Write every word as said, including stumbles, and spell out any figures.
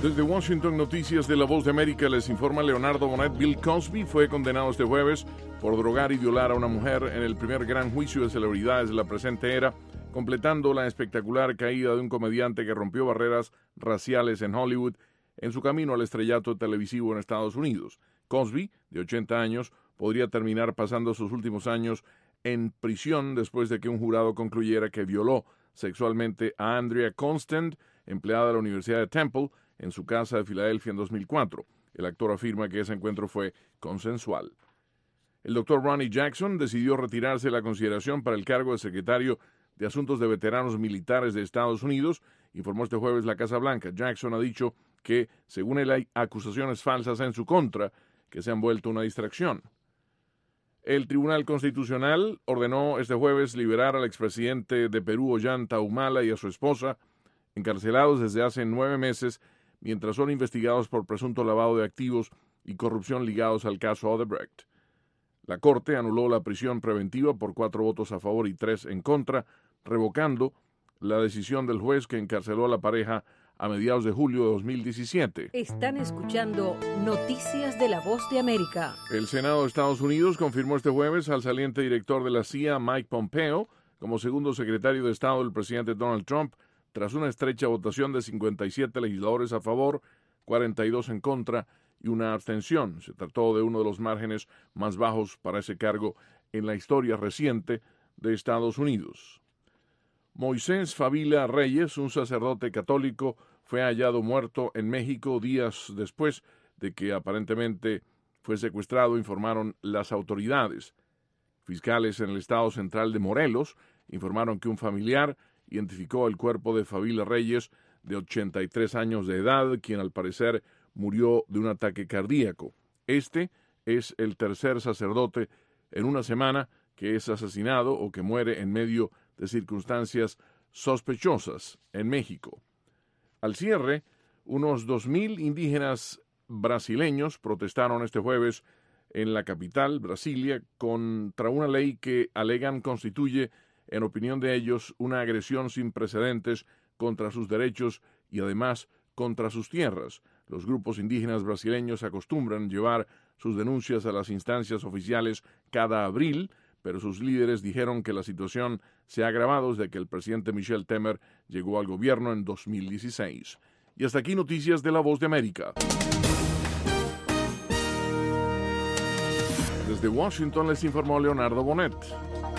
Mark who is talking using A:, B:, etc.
A: Desde Washington, Noticias de La Voz de América, les informa Leonardo Bonet. Bill Cosby fue condenado este jueves por drogar y violar a una mujer en el primer gran juicio de celebridades de la presente era, completando la espectacular caída de un comediante que rompió barreras raciales en Hollywood en su camino al estrellato televisivo en Estados Unidos. Cosby, de ochenta años, podría terminar pasando sus últimos años en prisión después de que un jurado concluyera que violó sexualmente a Andrea Constand, empleada de la Universidad de Temple, en su casa de Filadelfia en dos mil cuatro. El actor afirma que ese encuentro fue consensual. El doctor Ronnie Jackson decidió retirarse de la consideración para el cargo de secretario de Asuntos de Veteranos Militares de Estados Unidos, informó este jueves la Casa Blanca. Jackson ha dicho que, según él, hay acusaciones falsas en su contra que se han vuelto una distracción. El Tribunal Constitucional ordenó este jueves liberar al expresidente de Perú, Ollanta Humala, y a su esposa, encarcelados desde hace nueve meses, mientras son investigados por presunto lavado de activos y corrupción ligados al caso Odebrecht. La Corte anuló la prisión preventiva por cuatro votos a favor y tres en contra, revocando la decisión del juez que encarceló a la pareja a mediados de julio de dos mil diecisiete.
B: Están escuchando Noticias de La Voz de América.
A: El Senado de Estados Unidos confirmó este jueves al saliente director de la C I A, Mike Pompeo, como segundo secretario de Estado del presidente Donald Trump, tras una estrecha votación de cincuenta y siete legisladores a favor, cuarenta y dos en contra y una abstención. Se trató de uno de los márgenes más bajos para ese cargo en la historia reciente de Estados Unidos. Moisés Favila Reyes, un sacerdote católico, fue hallado muerto en México días después de que aparentemente fue secuestrado, informaron las autoridades. Fiscales en el estado central de Morelos informaron que un familiar identificó el cuerpo de Favila Reyes, de ochenta y tres años de edad, quien al parecer murió de un ataque cardíaco. Este es el tercer sacerdote en una semana que es asesinado o que muere en medio de circunstancias sospechosas en México. Al cierre, unos dos mil indígenas brasileños protestaron este jueves en la capital, Brasilia, contra una ley que alegan constituye, en opinión de ellos, una agresión sin precedentes contra sus derechos y además contra sus tierras. Los grupos indígenas brasileños acostumbran llevar sus denuncias a las instancias oficiales cada abril, pero sus líderes dijeron que la situación se ha agravado desde que el presidente Michel Temer llegó al gobierno en dos mil dieciséis. Y hasta aquí Noticias de La Voz de América. Desde Washington les informó Leonardo Bonet.